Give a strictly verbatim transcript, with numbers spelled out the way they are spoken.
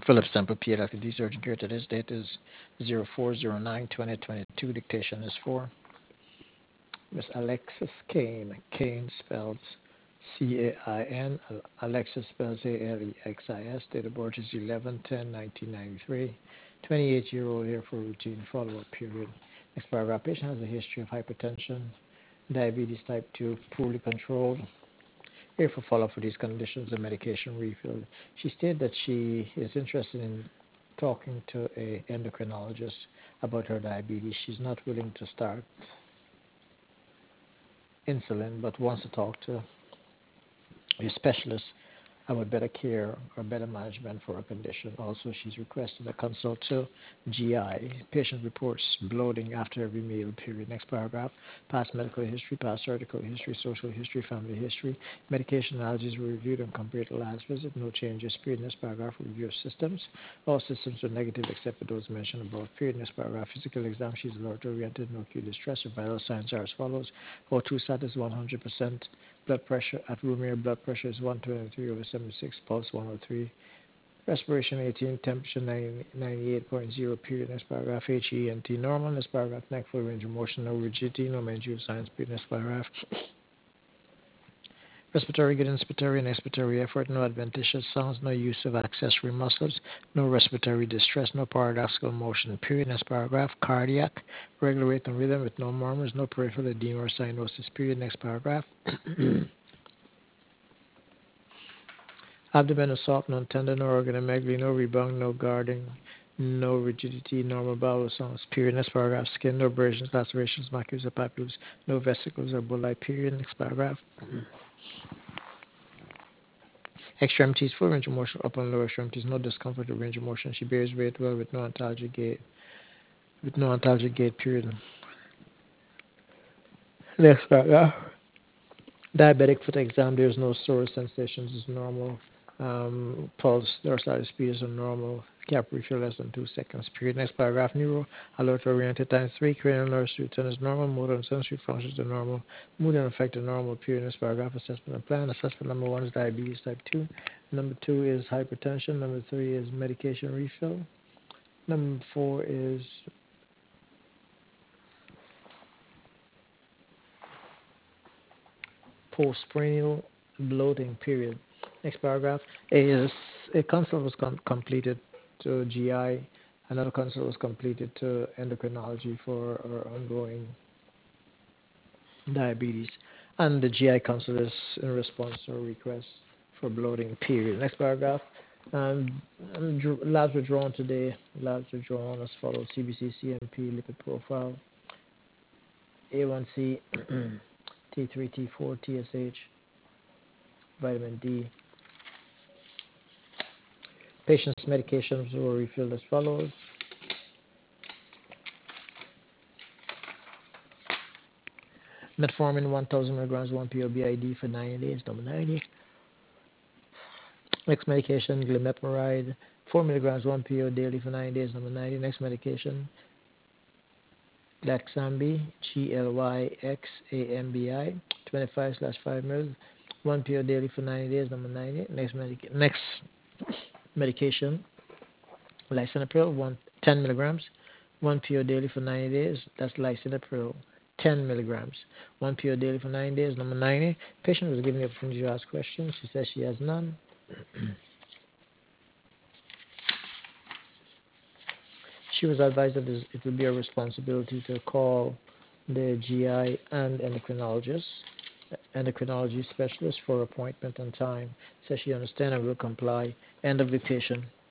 Philip Semple, Pediatric Surgeon here. Today's date is zero four zero nine twenty twenty-two. Dictation is for Miss Alexis Kane. Kane spells C A I N. Alexis spells A L E X I S. Date of birth is eleven ten nineteen ninety-three. twenty-eight-year-old here for routine follow-up period. Next paragraph. Patient has a history of hypertension, diabetes type two, poorly controlled. Here for follow-up for these conditions, the medication refill. She stated that she is interested in talking to a endocrinologist about her diabetes. She's not willing to start insulin, but wants to talk to a specialist about better care or better management for her condition. Also, she's requested a consult to G I. Patient reports bloating after every meal period. Next paragraph. Past medical history, past surgical history, social history, family history. Medication allergies were reviewed and compared to last visit. No changes. Period. Next paragraph. Review of systems. All systems were negative except for those mentioned above. Period. Next paragraph. Physical exam. She's alert oriented. No acute distress. Her vital signs are as follows. O two status one hundred percent. Blood pressure at room air, blood pressure is one twenty-three over seventy-six, pulse one oh three, respiration eighteen, temperature ninety-eight point zero, period. Next paragraph, H E N T normal. Next paragraph, neck full range of motion, no rigidity, no mandibular signs, period. Next paragraph, respiratory good, inspiratory and expiratory effort, no adventitious sounds, no use of accessory muscles, no respiratory distress, no paradoxical motion, period. Next paragraph, cardiac, regular rate and rhythm with no murmurs, no peripheral edema or cyanosis, period. Next paragraph. Abdomen is soft, non-tender, no organomegaly, no rebound, no guarding, no rigidity, normal bowel sounds, period. Next paragraph, skin, no abrasions, lacerations, macules, or papules, no vesicles or bullae, period. Next paragraph. Extremities, full range of motion, upper and lower extremities, no discomfort or range of motion. She bears weight well with no antalgic gait, with no antalgic gait, period. Next paragraph. Diabetic foot exam, there's no sore sensations, is normal. Um, pulse, dorsal speed is normal. Cap refill less than two seconds. Period. Next paragraph. Neuro alert oriented times three. Cranial nerve return is normal. Motor and sensory functions are normal. Mood and affect are normal. Period. Next paragraph. Assessment and plan. Assessment number one is diabetes type two. Number two is hypertension. Number three is medication refill. Number four is postprandial bloating, period. Next paragraph is a consult was com- completed to G I. Another consult was completed to endocrinology for our ongoing diabetes. And the G I consult is in response to a request for bloating, period. Next paragraph. Um, um, dr- labs were drawn today. Labs were drawn as follows: C B C, C M P, lipid profile, A one C, T three, T four, T S H, vitamin D. Patient's medications were refilled as follows: metformin one thousand milligrams, one P O B I D for ninety days, number ninety. Next medication, glimepiride, four milligrams, one P O daily for ninety days, number ninety. Next medication, Laxambi, G L Y X A M B I, twenty-five slash five mils, one P O daily for ninety days, number ninety. Next, medic- next medication, lisinopril, one, ten milligrams, one P O daily for ninety days. That's lisinopril, ten milligrams, one P O daily for ninety days, number ninety. Patient was given the opportunity to ask questions. She says she has none. She was advised that it would be a responsibility to call the G I and endocrinologist, endocrinology specialist for appointment and time. Says she understands and will comply. End of dictation.